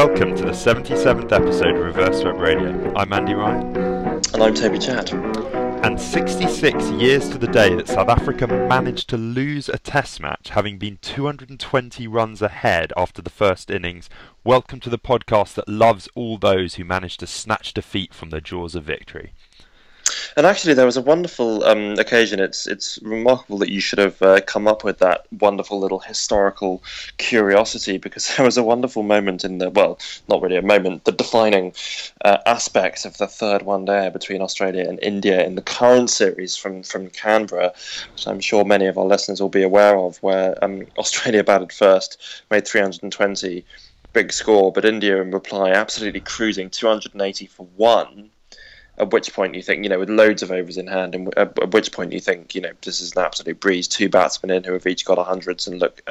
Welcome to the 77th episode of Reverse Swept Radio. I'm Andy Ryan. And I'm Toby Chatt. And 66 years to the day that South Africa managed to lose a test match, having been 220 runs ahead after the first innings. Welcome to the podcast that loves all those who managed to snatch defeat from the jaws of victory. And actually, there was a wonderful occasion. It's remarkable that you should have come up with that wonderful little historical curiosity, because there was a wonderful moment in the, well, not really a moment, the defining aspect of the third one-day between Australia and India in the current series from Canberra, which I'm sure many of our listeners will be aware of, where Australia batted first, made 320, big score, but India in reply absolutely cruising, 280 for one. At which point you think, with loads of overs in hand, and at which point you think, this is an absolute breeze. Two batsmen in who have each got hundreds and look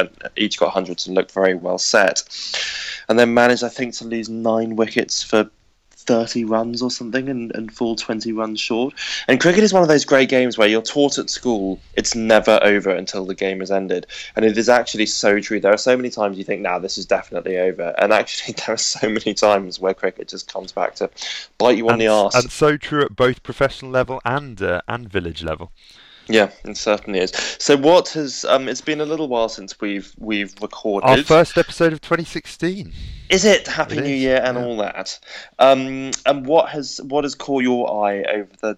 very well set, and then managed, I think, to lose 9 wickets for 30 runs or something, and fall 20 runs short. And cricket is one of those great games where you're taught at school it's never over until the game has ended, and it is actually so true. There are so many times you think, this is definitely over, and actually there are so many times where cricket just comes back to bite you on the arse. And so true at both professional level and village level. Yeah, it certainly is. So what has it's been a little while since we've recorded our first episode of 2016. Is it? Happy New Year and all that. And what has caught your eye over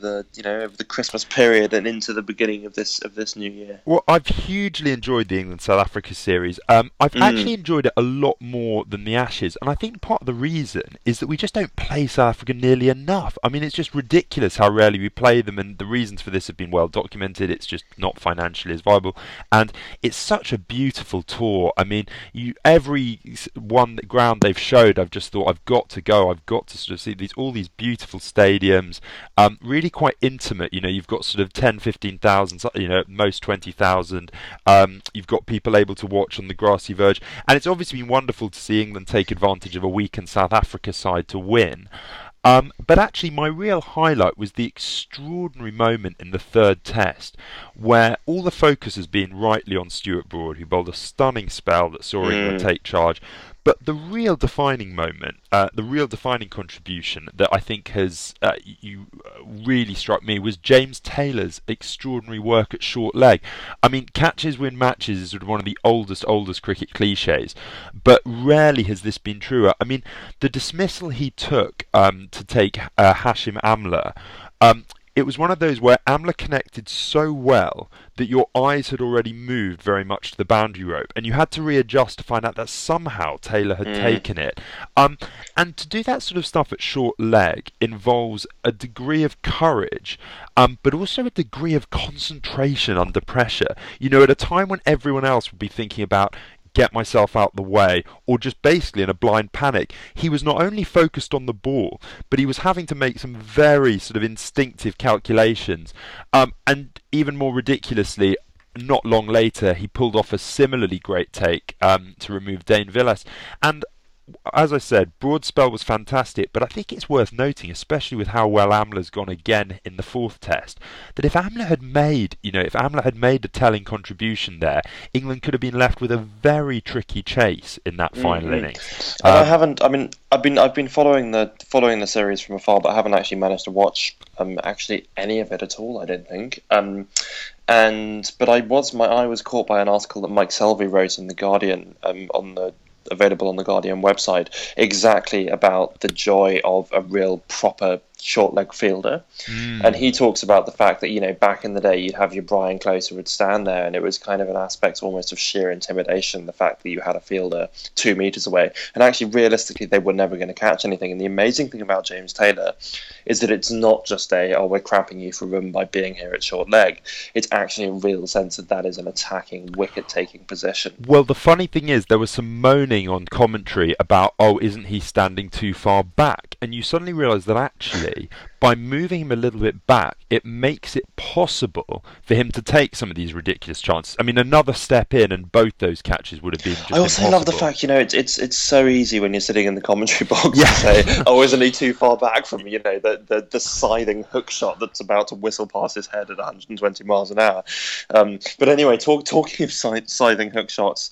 the Christmas period and into the beginning of this new year? Well, I've hugely enjoyed the England South Africa series. I've actually enjoyed it a lot more than the Ashes, and I think part of the reason is that we just don't play South Africa nearly enough. I mean, it's just ridiculous how rarely we play them, and the reasons for this have been well documented. It's just not financially as viable, and it's such a beautiful tour. I mean, every ground they've showed, I've just thought, I've got to go. I've got to sort of see all these beautiful stadiums, really quite intimate. You've got sort of 10, 15,000, most 20,000. You've got people able to watch on the grassy verge, and it's obviously been wonderful to see England take advantage of a weakened South Africa side to win. But actually, my real highlight was the extraordinary moment in the third test, where all the focus has been rightly on Stuart Broad, who bowled a stunning spell that saw England take charge. But the real defining moment, the real defining contribution that I think has really struck me was James Taylor's extraordinary work at short leg. I mean, catches win matches is sort of one of the oldest cricket cliches, but rarely has this been truer. I mean, the dismissal he took to take Hashim Amla, it was one of those where Amla connected so well that your eyes had already moved very much to the boundary rope, and you had to readjust to find out that somehow Taylor had taken it. And to do that sort of stuff at short leg involves a degree of courage, but also a degree of concentration under pressure. At a time when everyone else would be thinking about get myself out the way, or just basically in a blind panic, he was not only focused on the ball, but he was having to make some very sort of instinctive calculations. And even more ridiculously, not long later, he pulled off a similarly great take to remove Dane Villas. And as I said, Broad's spell was fantastic, but I think it's worth noting, especially with how well Amla's gone again in the fourth test, that if Amla had made a telling contribution there, England could have been left with a very tricky chase in that final innings. And I've been following the series from afar, but I haven't actually managed to watch any of it at all, I don't think. But my eye was caught by an article that Mike Selvey wrote in The Guardian available on the Guardian website, exactly about the joy of a real proper short leg fielder. And he talks about the fact that back in the day you'd have your Brian Close who would stand there, and it was kind of an aspect almost of sheer intimidation, the fact that you had a fielder 2 meters away, and actually realistically they were never going to catch anything. And the amazing thing about James Taylor is that it's not just we're cramping you for room by being here at short leg. It's actually a real sense that is an attacking, wicket taking position. Well, the funny thing is there was some moaning on commentary about, isn't he standing too far back? And you suddenly realise that actually by moving him a little bit back, it makes it possible for him to take some of these ridiculous chances. I mean, another step in, and both those catches would have been just I also impossible. love the fact, it's so easy when you're sitting in the commentary box to say, "Oh, isn't he too far back from the scything hook shot that's about to whistle past his head at 120 miles an hour?" But anyway, talking of scything hook shots,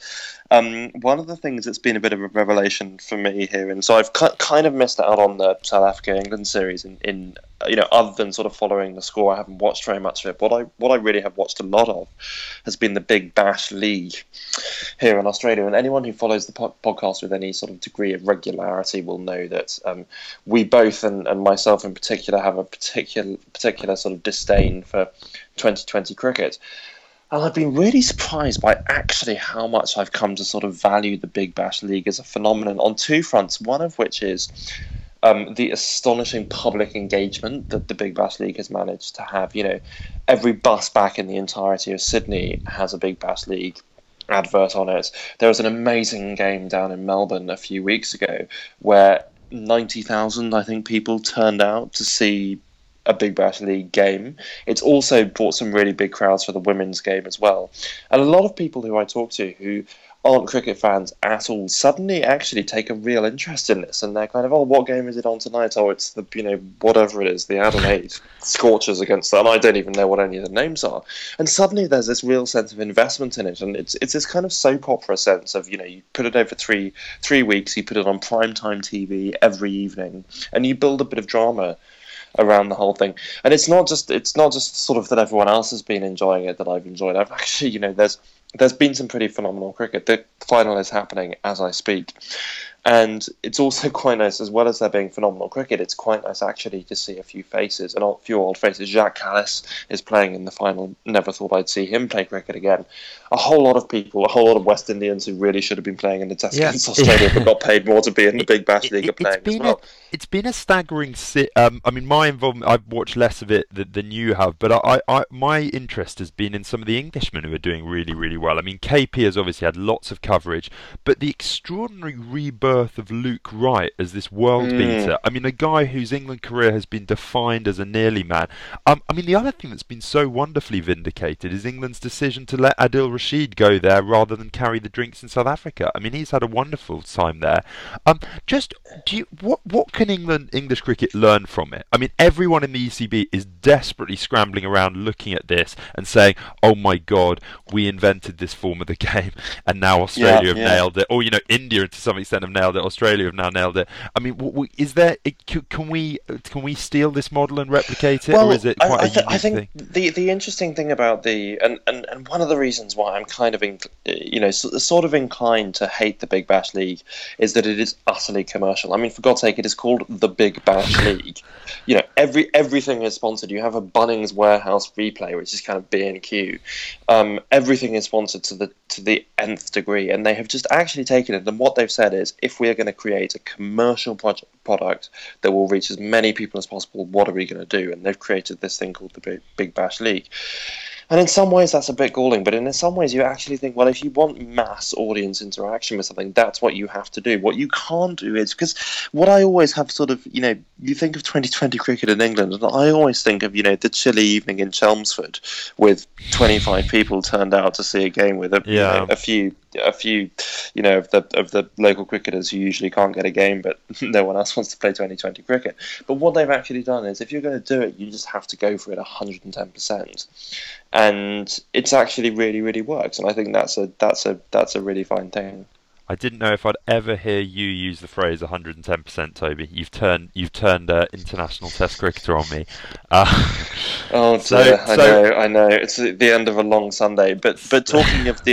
one of the things that's been a bit of a revelation for me here, and so I've kind of missed out on the South Africa-England series in other than sort of following the score, I haven't watched very much of it. What I really have watched a lot of has been the Big Bash League here in Australia. And anyone who follows the podcast with any sort of degree of regularity will know that we both, and myself in particular, have a particular sort of disdain for 2020 cricket. And I've been really surprised by actually how much I've come to sort of value the Big Bash League as a phenomenon on two fronts, one of which is the astonishing public engagement that the Big Bash League has managed to have. Every bus back in the entirety of Sydney has a Big Bash League advert on it. There was an amazing game down in Melbourne a few weeks ago where 90,000, I think, people turned out to see a Big Bash League game. It's also brought some really big crowds for the women's game as well. And a lot of people who I talk to who aren't cricket fans at all suddenly actually take a real interest in this, and they're kind of, "Oh, what game is it on tonight? Oh, it's the whatever it is, the Adelaide Scorchers against them. I don't even know what any of the names are." And suddenly there's this real sense of investment in it, and it's this kind of soap opera sense of you put it over three weeks, you put it on primetime TV every evening, and you build a bit of drama around the whole thing. And it's not just sort of that everyone else has been enjoying it that I've enjoyed. I've actually, there's been some pretty phenomenal cricket. The final is happening as I speak. And it's also quite nice, as well as there being phenomenal cricket, it's quite nice actually to see a few faces, and a few old faces. Jacques Kallis is playing in the final. Never thought I'd see him play cricket again. A whole lot of people, a whole lot of West Indians who really should have been playing in the Test against Australia but got paid more to be in the Big Bash League are playing as well. It's been a staggering... I mean, my involvement... I've watched less of it than you have, but my interest has been in some of the Englishmen who are doing really, really well. I mean, KP has obviously had lots of coverage, but the extraordinary rebirth of Luke Wright as this world beater. I mean, a guy whose England career has been defined as a nearly man. I mean, the other thing that's been so wonderfully vindicated is England's decision to let Adil Rashid go there rather than carry the drinks in South Africa. I mean, he's had a wonderful time there. What can English cricket learn from it? I mean, everyone in the ECB is desperately scrambling around looking at this and saying, "Oh my God, we invented this form of the game, and now Australia have nailed it." Or India to some extent have nailed it. Australia have now nailed it. I mean, is there? Can we steal this model and replicate it, or is it quite a unique I think thing? The interesting thing about and one of the reasons why I'm kind of sort of inclined to hate the Big Bash League is that it is utterly commercial. I mean, for God's sake, it is called the Big Bash League. Everything is sponsored. You have a Bunnings Warehouse replay, which is kind of B&Q. Everything is sponsored to the nth degree, and they have just actually taken it. And what they've said is, if we are going to create a commercial product that will reach as many people as possible, what are we going to do? And they've created this thing called the Big Bash League. And in some ways that's a bit galling, but in some ways you actually think, well, if you want mass audience interaction with something, that's what you have to do. What you can't do is, because what I always have sort of, you think of 2020 cricket in England, and I always think of, the chilly evening in Chelmsford with 25 people turned out to see a game with a few of the local cricketers who usually can't get a game, but no one else wants to play 2020 cricket. But what they've actually done is, if you're going to do it, you just have to go for it 110%, and it's actually really, really works. And I think that's a really fine thing. I didn't know if I'd ever hear you use the phrase 110%, Toby. You've turned international Test cricketer on me. Oh dear, I know. It's the end of a long Sunday. But talking of the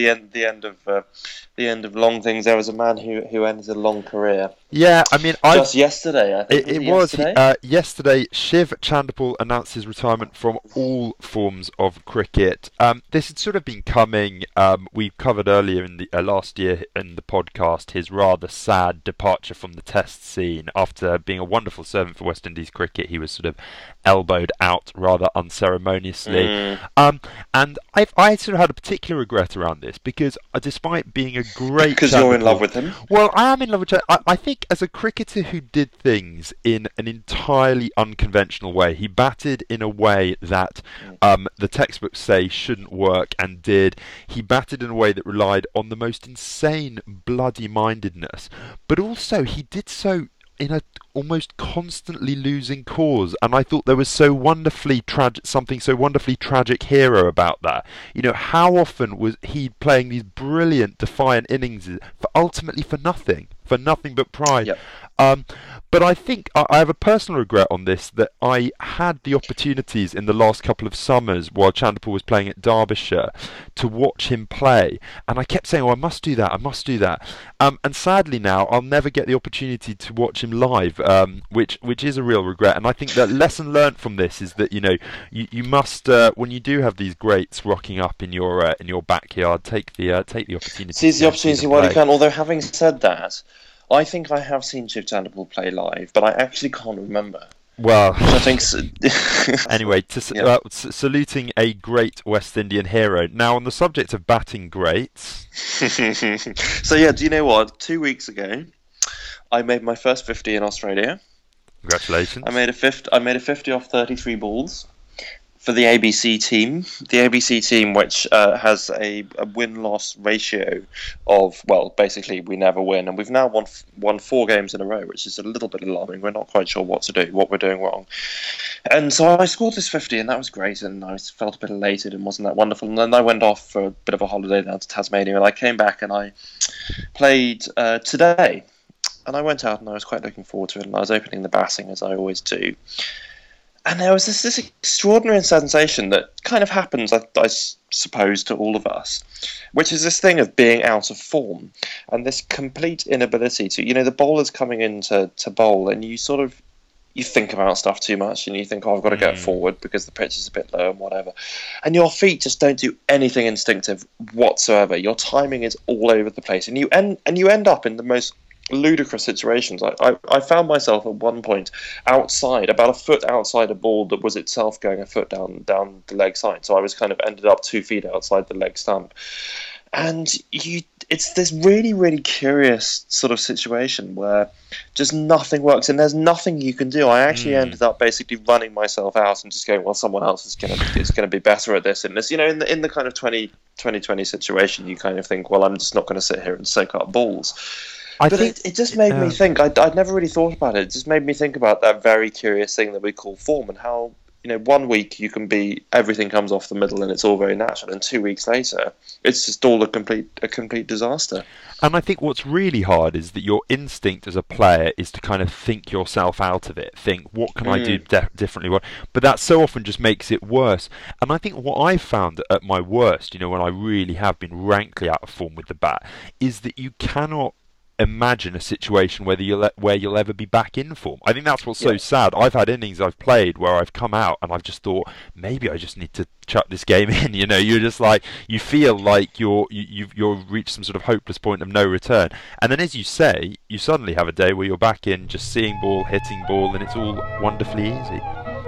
end of long things, there was a man who ended a long career. Yeah, I mean, just yesterday, I think. It was yesterday. Shiv Chandapal announced his retirement from all forms of cricket. This had sort of been coming. We covered earlier in the last year in in the podcast his rather sad departure from the Test scene. After being a wonderful servant for West Indies cricket, he was sort of elbowed out rather unceremoniously. And I sort of had a particular regret around this because despite being a great... Because you're in love with him? Well, I am in love with Chandimal. I think as a cricketer who did things in an entirely unconventional way, he batted in a way that the textbooks say shouldn't work and did. He batted in a way that relied on the most insane bloody-mindedness, but also he did so in a almost constantly losing cause, and I thought there was something so wonderfully tragic hero about that. You know, how often was he playing these brilliant defiant innings ultimately for nothing but pride? Yep. But I think I have a personal regret on this, that I had the opportunities in the last couple of summers while Chandimal was playing at Derbyshire to watch him play, and I kept saying, "Oh, I must do that." And sadly now I'll never get the opportunity to watch him live, which is a real regret. And I think that lesson learnt from this is that you must when you do have these greats rocking up in your backyard, take the opportunity. Seize the opportunity while you can. Although having said that, I think I have seen Shiv Chandimal play live, but I actually can't remember. Well, I think anyway, saluting a great West Indian hero. Now, on the subject of batting greats. So yeah, do you know what? 2 weeks ago, I made my first 50 in Australia. Congratulations! I made a 50 off 33 balls for the ABC team. The ABC team, which has a win-loss ratio of, well, basically we never win, and we've now won 4 games in a row, which is a little bit alarming. We're not quite sure what to do, what we're doing wrong. And so I scored this 50, and that was great, and I felt a bit elated, and wasn't that wonderful. And then I went off for a bit of a holiday down to Tasmania, and I came back and I played today. And I went out and I was quite looking forward to it, and I was opening the batting as I always do. And there was this extraordinary sensation that kind of happens, I suppose, to all of us, which is this thing of being out of form and this complete inability to, the bowler's coming in to bowl, and you think about stuff too much, and you think, oh, I've got to get forward because the pitch is a bit low and whatever. And your feet just don't do anything instinctive whatsoever. Your timing is all over the place, and you end up in the most ludicrous situations. I found myself at one point outside, about a foot outside a ball that was itself going a foot down the leg side. So I was kind of ended up 2 feet outside the leg stump. And it's this really, really curious sort of situation where just nothing works and there's nothing you can do. I actually ended up basically running myself out and just going, well, someone else is going to be better at this. And this, in the kind of 2020 situation, you kind of think, well, I'm just not going to sit here and soak up balls. But it just made me think. I'd never really thought about it. It just made me think about that very curious thing that we call form, and how 1 week you can be, everything comes off the middle and it's all very natural, and 2 weeks later it's just all a complete disaster. And I think what's really hard is that your instinct as a player is to kind of think yourself out of it. Think, what can I do differently? But that so often just makes it worse. And I think what I've found at my worst, when I really have been rankly out of form with the bat, is that you cannot imagine a situation where you'll ever be back in form. I think that's what's so sad. I've had innings I've played where I've come out and I've just thought, maybe I just need to chuck this game in. You're just like, you feel like you've reached some sort of hopeless point of no return, and then, as you say, you suddenly have a day where you're back in, just seeing ball, hitting ball, and it's all wonderfully easy.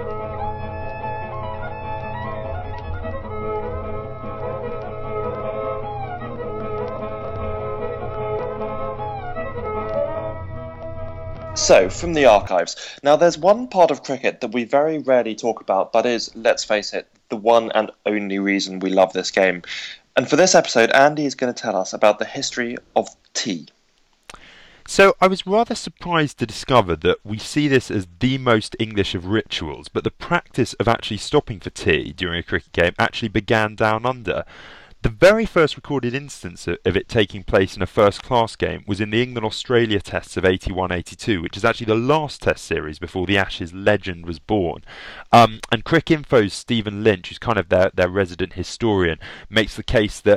So, from the archives. Now, there's one part of cricket that we very rarely talk about, but is, let's face it, the one and only reason we love this game. And for this episode, Andy is going to tell us about the history of tea. So I was rather surprised to discover that we see this as the most English of rituals, but the practice of actually stopping for tea during a cricket game actually began down under. The very first recorded instance of it taking place in a first-class game was in the England-Australia tests of 81-82, which is actually the last test series before the Ashes legend was born. And Cricinfo's Stephen Lynch, who's kind of their resident historian, makes the case that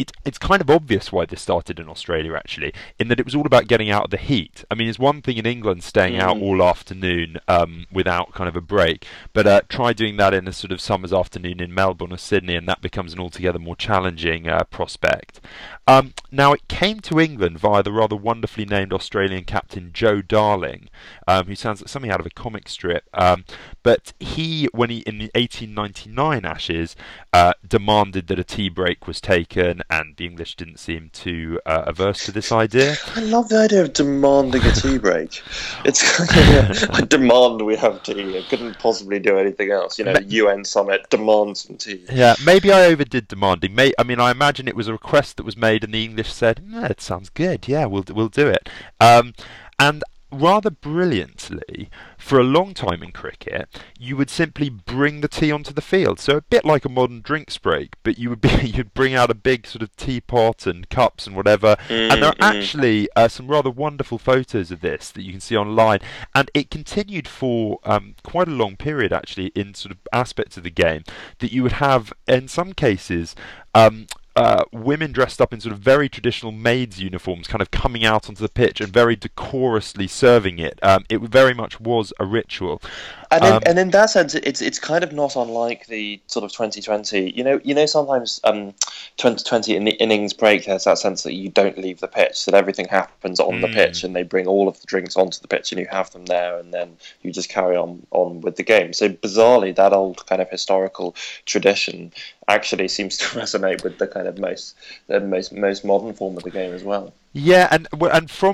it's kind of obvious why this started in Australia, actually, in that it was all about getting out of the heat. I mean, it's one thing in England staying out all afternoon without kind of a break, but try doing that in a sort of summer's afternoon in Melbourne or Sydney, and that becomes an altogether more challenging prospect. Now, it came to England via the rather wonderfully named Australian captain Joe Darling, who sounds like something out of a comic strip. But when he in the 1899 Ashes, demanded that a tea break was taken, and the English didn't seem too averse to this idea. I love the idea of demanding a tea break. It's I demand we have tea. I couldn't possibly do anything else. UN summit, demand some tea. Yeah, maybe I overdid demanding. I mean, I imagine it was a request that was made, and the English said, "It sounds good. Yeah, we'll do it." And rather brilliantly, for a long time in cricket, you would simply bring the tea onto the field. So a bit like a modern drinks break, but you'd bring out a big sort of teapot and cups and whatever. And there are actually some rather wonderful photos of this that you can see online. And it continued for quite a long period, actually, in sort of aspects of the game, that you would have, in some cases, women dressed up in sort of very traditional maids' uniforms kind of coming out onto the pitch and very decorously serving it. It very much was a ritual. And in that sense, it's kind of not unlike the sort of 2020. Sometimes 2020 in the innings break, there's that sense that you don't leave the pitch, that everything happens on the pitch, and they bring all of the drinks onto the pitch, and you have them there, and then you just carry on with the game. So bizarrely, that old kind of historical tradition actually seems to resonate with the kind of most modern form of the game as well. Yeah, and from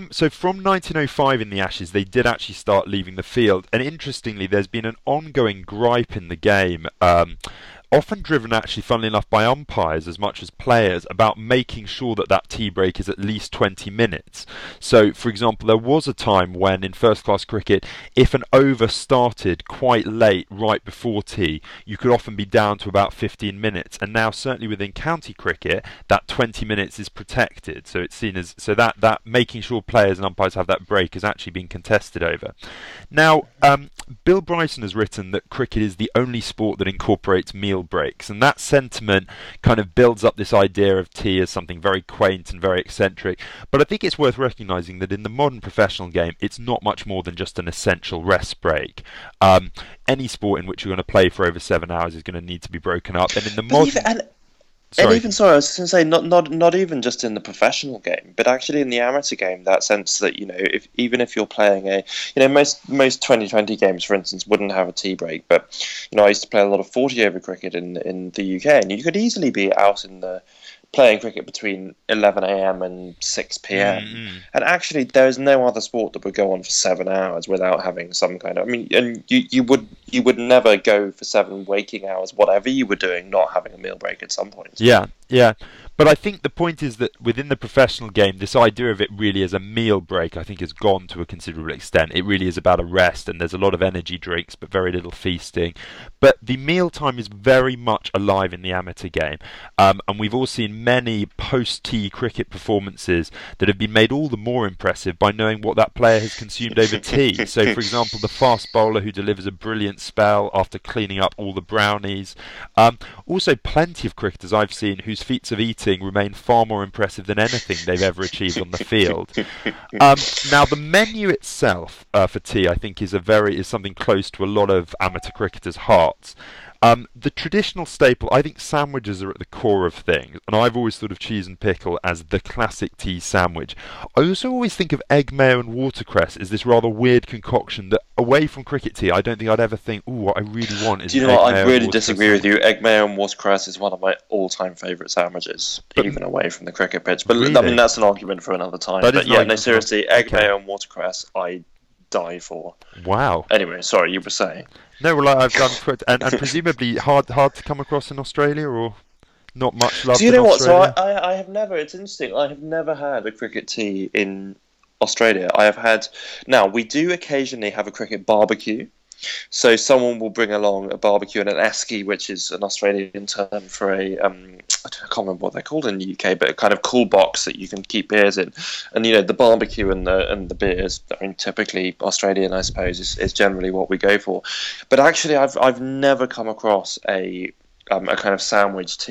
1905 in the Ashes, they did actually start leaving the field. And interestingly, there's been an ongoing gripe in the game, often driven actually, funnily enough, by umpires as much as players, about making sure that tea break is at least 20 minutes. So, for example, there was a time when in first-class cricket, if an over started quite late, right before tea, you could often be down to about 15 minutes. And now, certainly within county cricket, that 20 minutes is protected. So it's seen as that making sure players and umpires have that break has actually been contested over. Now, Bill Bryson has written that cricket is the only sport that incorporates meal breaks, and that sentiment kind of builds up this idea of tea as something very quaint and very eccentric. But I think it's worth recognising that in the modern professional game, it's not much more than just an essential rest break. Any sport in which you're going to play for over 7 hours is going to need to be broken up, and in the modern... And even I was going to say, not even just in the professional game, but actually in the amateur game, that sense that even if you're playing most 2020 games, for instance, wouldn't have a tea break, but I used to play a lot of 40 over cricket in the UK, and you could easily be out in the playing cricket between 11 a.m. and 6 p.m. And actually, there is no other sport that would go on for 7 hours without having some kind of... I mean, and you would never go for 7 waking hours, whatever you were doing, not having a meal break at some point. Yeah. But I think the point is that within the professional game, this idea of it really as a meal break, I think, has gone to a considerable extent. It really is about a rest, and there's a lot of energy drinks, but very little feasting. But the meal time is very much alive in the amateur game, and we've all seen many post-tea cricket performances that have been made all the more impressive by knowing what that player has consumed over tea. So, for example, the fast bowler who delivers a brilliant spell after cleaning up all the brownies. Also, plenty of cricketers I've seen whose feats of eating remain far more impressive than anything they've ever achieved on the field. Now, the menu itself for tea, I think, is something close to a lot of amateur cricketers' hearts. The traditional staple, I think sandwiches are at the core of things, and I've always thought of cheese and pickle as the classic tea sandwich. I also always think of egg mayo and watercress as this rather weird concoction that, away from cricket tea, I don't think I'd ever think, what I really want is egg mayo. Do you know what? I really disagree with you. Egg mayo and watercress is one of my all-time favourite sandwiches, even away from the cricket pitch. But really? I mean, that's an argument for another time. Seriously, egg mayo and watercress, I die for. Wow. Anyway, sorry, you were saying. No, well, I've done and presumably hard to come across in Australia, or not much love. Do you know what? So I have never. It's interesting. I have never had a cricket tea in Australia. I have had. Now we do occasionally have a cricket barbecue. So someone will bring along a barbecue and an esky, which is an Australian term for I can't remember what they're called in the UK, but a kind of cool box that you can keep beers in. And the barbecue and the beers, I mean, typically Australian, I suppose, is generally what we go for. But actually, I've never come across a kind of sandwich tea.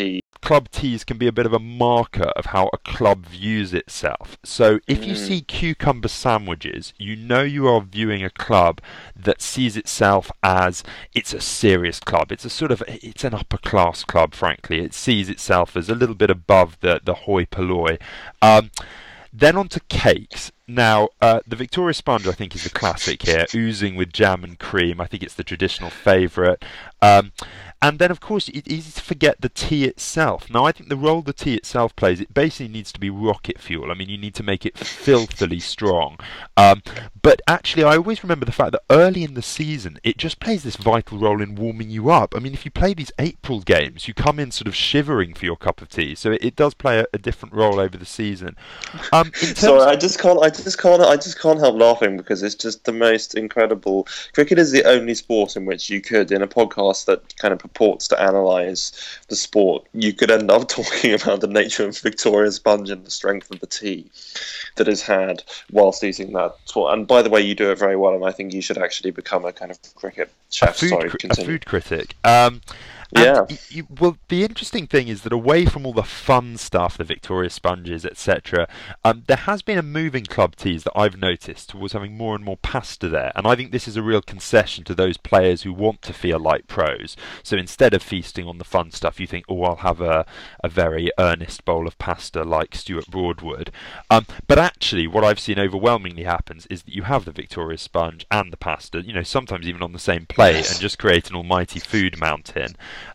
club teas can be a bit of a marker of how a club views itself. So if you see cucumber sandwiches, you know you are viewing a club that sees itself as it's a serious club. It's an upper class club, frankly. It sees itself as a little bit above the hoi polloi. Then on to cakes. Now, the Victoria Sponge, I think, is the classic here, oozing with jam and cream. I think it's the traditional favourite. And then, of course, it's easy to forget the tea itself. Now, I think the role the tea itself plays, it basically needs to be rocket fuel. I mean, you need to make it filthily strong. But actually, I always remember the fact that early in the season, it just plays this vital role in warming you up. I mean, if you play these April games, you come in sort of shivering for your cup of tea. So it does play a different role over the season. Sorry, I just can't help laughing because it's just the most incredible. Cricket is the only sport in which you could, in a podcast that kind of purports to analyse the sport, you could end up talking about the nature of Victoria Sponge and the strength of the tea that is had whilst eating that. And by the way, you do it very well, and I think you should actually become a kind of cricket chef. A food critic. Yeah. Well, the interesting thing is that away from all the fun stuff, the Victoria Sponges, etc., there has been a move in club teas that I've noticed towards having more and more pasta there. And I think this is a real concession to those players who want to feel like pros. So instead of feasting on the fun stuff, you think, oh, I'll have a very earnest bowl of pasta like Stuart Broadwood. But actually, what I've seen overwhelmingly happens is that you have the Victoria Sponge and the pasta, sometimes even on the same plate, and just create an almighty food mountain.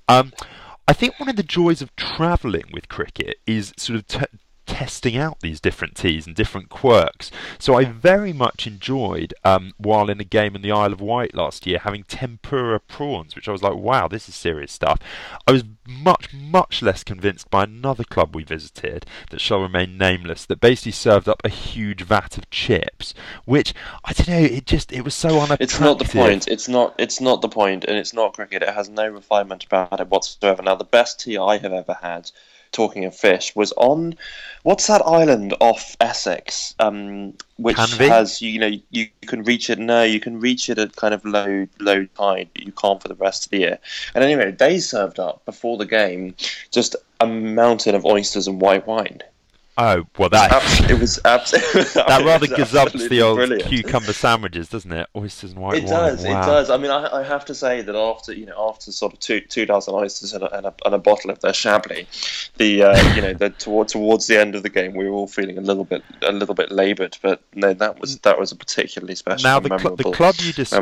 I think one of the joys of travelling with cricket is sort of testing out these different teas and different quirks. So I very much enjoyed, while in a game in the Isle of Wight last year, having tempura prawns, which I was like, wow, this is serious stuff. I was much less convinced by another club we visited that shall remain nameless, that basically served up a huge vat of chips, which, I don't know, it was so unattractive. It's not the point. It's not the point, and it's not cricket. It has no refinement about it whatsoever. Now, the best tea I have ever had, talking of fish, was on what's that island off Essex, which Canvey? has you can reach it. No, you can reach it at kind of low tide, but you can't for the rest of the year. And anyway, they served up before the game just a mountain of oysters and white wine. Oh, well, that rather gazumps the old brilliant. Cucumber sandwiches, doesn't it? Oysters and white wine. It does. Wow. I mean, I have to say that after sort of two dozen oysters and a bottle of their Chablis, towards the end of the game, we were all feeling a little bit laboured. But no, that was a particularly special. Now, and the club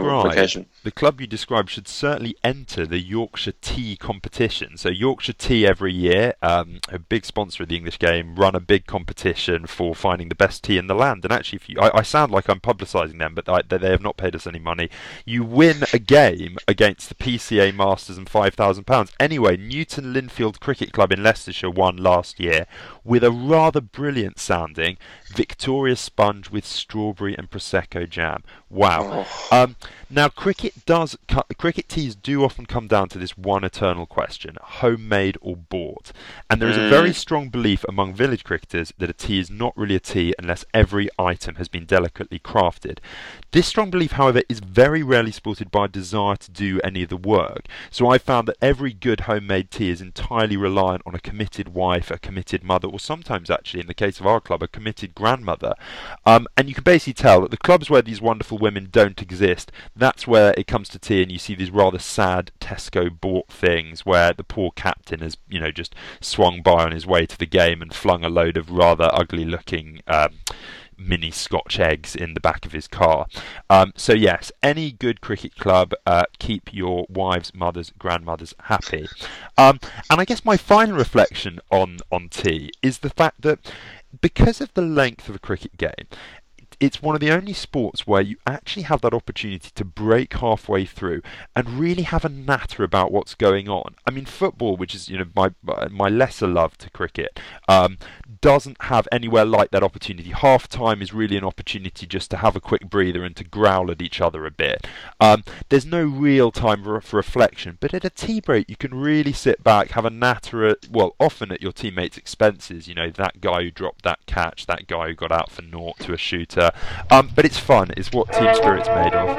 you occasion. described should certainly enter the Yorkshire Tea competition. So Yorkshire Tea every year, a big sponsor of the English game, run a big competition for finding the best tea in the land. And actually, I sound like I'm publicising them, but they have not paid us any money. You win a game against the PCA Masters and £5,000. Anyway, Newton Linfield Cricket Club in Leicestershire won last year with a rather brilliant sounding Victoria Sponge with strawberry and Prosecco jam. Wow. Now, cricket teas do often come down to this one eternal question: homemade or bought? And there is a very strong belief among village cricketers that a tea is not really a tea unless every item has been delicately crafted. This strong belief, however, is very rarely supported by a desire to do any of the work. So I found that every good homemade tea is entirely reliant on a committed wife, a committed mother, or sometimes, actually, in the case of our club, a committed grandmother. And you can basically tell that the clubs where these wonderful women don't exist, that's where it comes to tea, and you see these rather sad Tesco bought things where the poor captain has, just swung by on his way to the game and flung a load of rather ugly looking mini Scotch eggs in the back of his car. So yes, any good cricket club, keep your wives, mothers, grandmothers happy. And I guess my final reflection on tea is the fact that because of the length of a cricket game, it's one of the only sports where you actually have that opportunity to break halfway through and really have a natter about what's going on. I mean, football, which is my lesser love to cricket, doesn't have anywhere like that opportunity. Half time is really an opportunity just to have a quick breather and to growl at each other a bit. There's no real time for reflection, but at a tea break you can really sit back, have a natter often at your teammates' expenses. That guy who dropped that catch, that guy who got out for naught to a shooter. But it's fun. It's what team spirit's made of.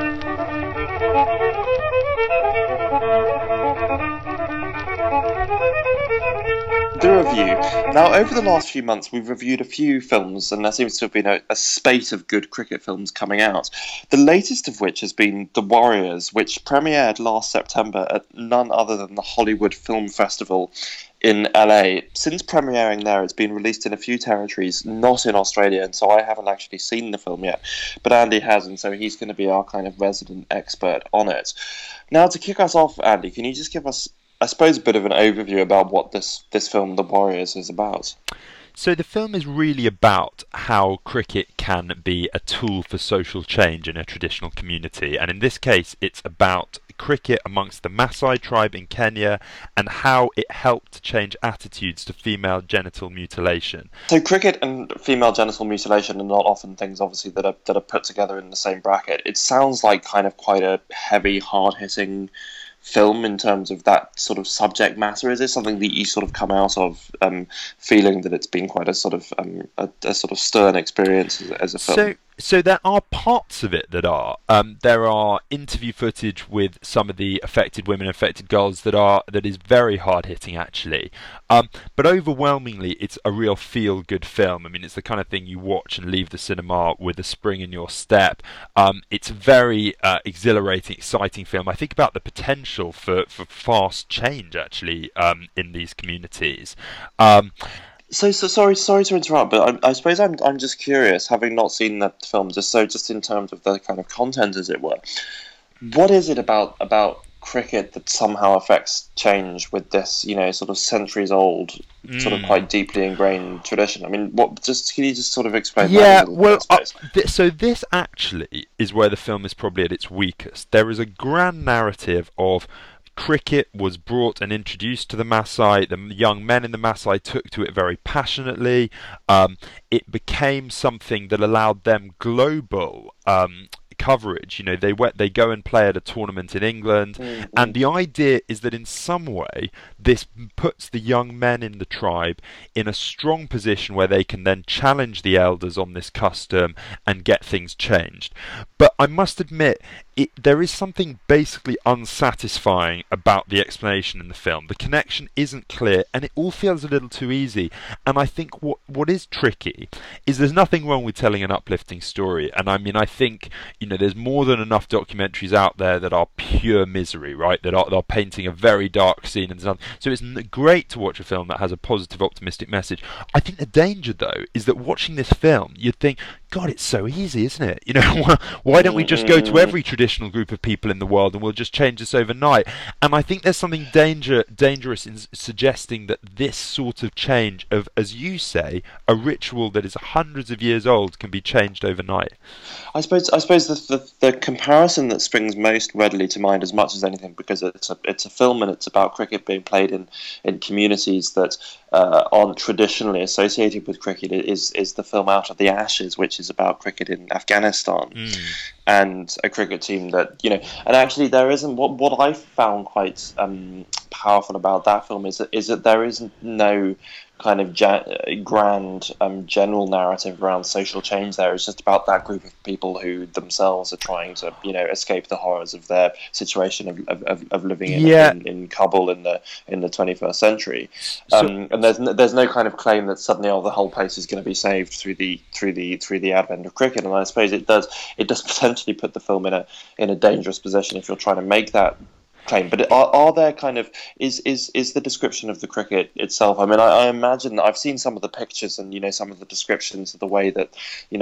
review. Now, over the last few months, we've reviewed a few films, and there seems to have been a spate of good cricket films coming out. The latest of which has been The Warriors, which premiered last September at none other than the Hollywood Film Festival in LA. Since premiering there, it's been released in a few territories, not in Australia, and so I haven't actually seen the film yet. But Andy has, and so he's going to be our kind of resident expert on it. Now, to kick us off, Andy, can you just give us, I suppose, a bit of an overview about what this film, The Warriors, is about? So the film is really about how cricket can be a tool for social change in a traditional community, and in this case it's about cricket amongst the Maasai tribe in Kenya and how it helped to change attitudes to female genital mutilation. So cricket and female genital mutilation are not often things, obviously, that are put together in the same bracket. It sounds like kind of quite a heavy, hard-hitting film in terms of that sort of subject matter. Is it something that you sort of come out of feeling that it's been quite a sort of a sort of stern experience as a film? So there are parts of it that are. There are interview footage with some of the affected women, affected girls that is very hard hitting actually. But overwhelmingly, it's a real feel good film. I mean, it's the kind of thing you watch and leave the cinema with a spring in your step. It's a very exhilarating, exciting film. I think about the potential for fast change actually in these communities. So sorry to interrupt, but I suppose I'm just curious, having not seen the film, just in terms of the kind of content, as it were. What is it about cricket that somehow affects change with this, sort of centuries old, sort of quite deeply ingrained tradition? I mean, can you just sort of explain that a little bit? So this actually is where the film is probably at its weakest. There is a grand narrative of cricket was brought and introduced to the Maasai. The young men in the Maasai took to it very passionately. It became something that allowed them global coverage. They go and play at a tournament in England, and the idea is that in some way this puts the young men in the tribe in a strong position where they can then challenge the elders on this custom and get things changed. But I must admit, there is something basically unsatisfying about the explanation in the film. The connection isn't clear, and it all feels a little too easy. And I think what is tricky is there's nothing wrong with telling an uplifting story. And I mean, I think there's more than enough documentaries out there that are pure misery, right? That are painting a very dark scene and stuff. So it's great to watch a film that has a positive, optimistic message. I think the danger, though, is that watching this film, you'd think, God, it's so easy, isn't it? Why don't we just go to every traditional group of people in the world and we'll just change this overnight? And I think there's something dangerous in suggesting that this sort of change of, as you say, a ritual that is hundreds of years old can be changed overnight. I suppose the comparison that springs most readily to mind, as much as anything, because it's a film and it's about cricket being played in communities that aren't traditionally associated with cricket, is the film Out of the Ashes, which is about cricket in Afghanistan, and a cricket team that and actually there isn't what I found quite powerful about that film is that there isn't no kind of grand general narrative around social change there. It's just about that group of people who themselves are trying to escape the horrors of their situation of living in Kabul in the 21st century. And there's no kind of claim that suddenly the whole place is going to be saved through the advent of cricket. And I suppose it does potentially put the film in a dangerous position if you're trying to make that claim. But are there kind of is the description of the cricket itself? I mean, I imagine that I've seen some of the pictures and some of the descriptions of the way that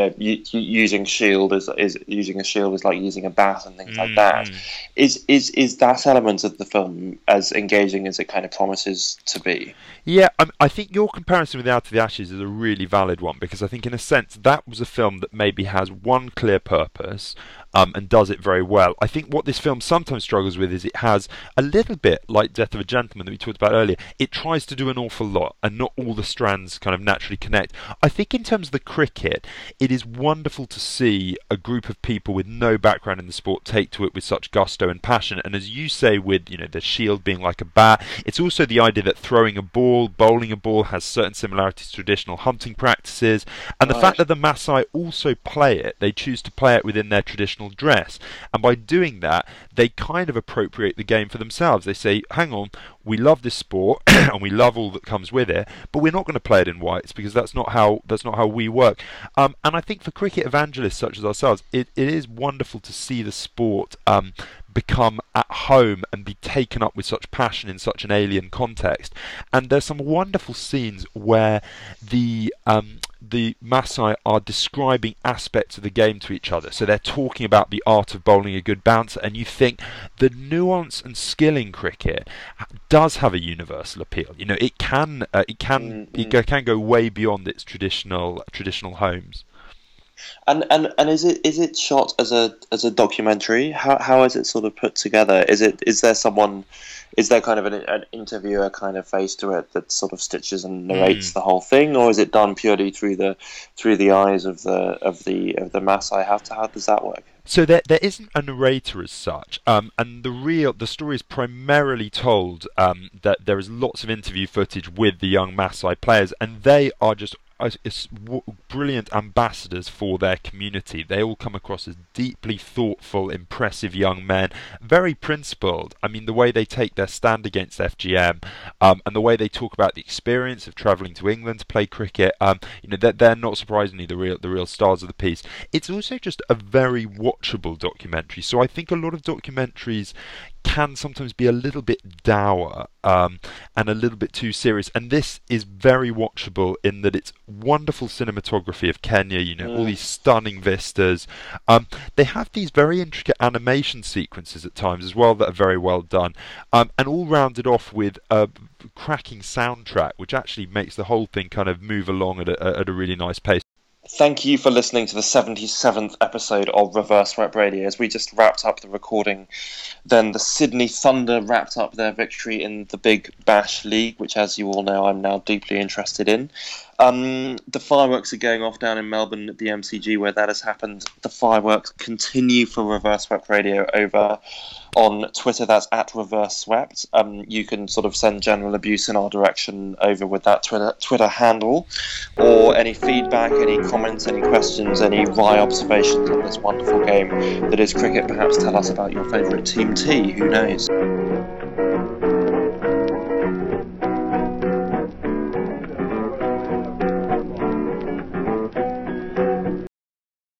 using shield is using a shield is like using a bat and things like that. Is that element of the film as engaging as it kind of promises to be? Yeah, I think your comparison with Out of the Ashes is a really valid one, because I think in a sense that was a film that maybe has one clear purpose and does it very well. I think what this film sometimes struggles with is it has a little bit like Death of a Gentleman that we talked about earlier. It tries to do an awful lot and not all the strands kind of naturally connect. I think in terms of the cricket, it is wonderful to see a group of people with no background in the sport take to it with such gusto and passion. And as you say, with the shield being like a bat, it's also the idea that throwing a ball, bowling a ball has certain similarities to traditional hunting practices, and the fact that the Maasai also play it, they choose to play it within their traditional dress, and by doing that they kind of appropriate the game for themselves. They say, hang on, we love this sport and we love all that comes with it, but we're not going to play it in whites because that's not how we work. And I think for cricket evangelists such as ourselves, it is wonderful to see the sport become at home and be taken up with such passion in such an alien context. And there's some wonderful scenes where the Maasai are describing aspects of the game to each other. So they're talking about the art of bowling a good bouncer, and you think the nuance and skill in cricket does have a universal appeal. You know, it can go way beyond its traditional homes. And is it shot as a documentary? How is it sort of put together? Is there kind of an interviewer kind of face to it that sort of stitches and narrates the whole thing, or is it done purely through the eyes of the Maasai? How does that work? So there isn't a narrator as such, and the story is primarily told that there is lots of interview footage with the young Maasai players, and they are just brilliant ambassadors for their community. They all come across as deeply thoughtful, impressive young men, very principled. I mean, the way they take their stand against FGM, and the way they talk about the experience of travelling to England to play cricket, they're not surprisingly the real stars of the piece. It's also just a very watchable documentary. So I think a lot of documentaries can sometimes be a little bit dour and a little bit too serious, and this is very watchable in that it's wonderful cinematography of Kenya, all these stunning vistas. They have these very intricate animation sequences at times as well that are very well done, and all rounded off with a cracking soundtrack which actually makes the whole thing kind of move along at a really nice pace. Thank you for listening to the 77th episode of Reverse Swept Radio. As we just wrapped up the recording, then the Sydney Thunder wrapped up their victory in the Big Bash League, which, as you all know, I'm now deeply interested in. The fireworks are going off down in Melbourne at the MCG where that has happened. The fireworks continue for Reverse Swept Radio over on Twitter. That's at Reverse Swept. You can sort of send general abuse in our direction over with that Twitter handle, or any feedback, any comments, any questions, any wry observations on this wonderful game that is cricket. Perhaps tell us about your favourite team T. Who knows?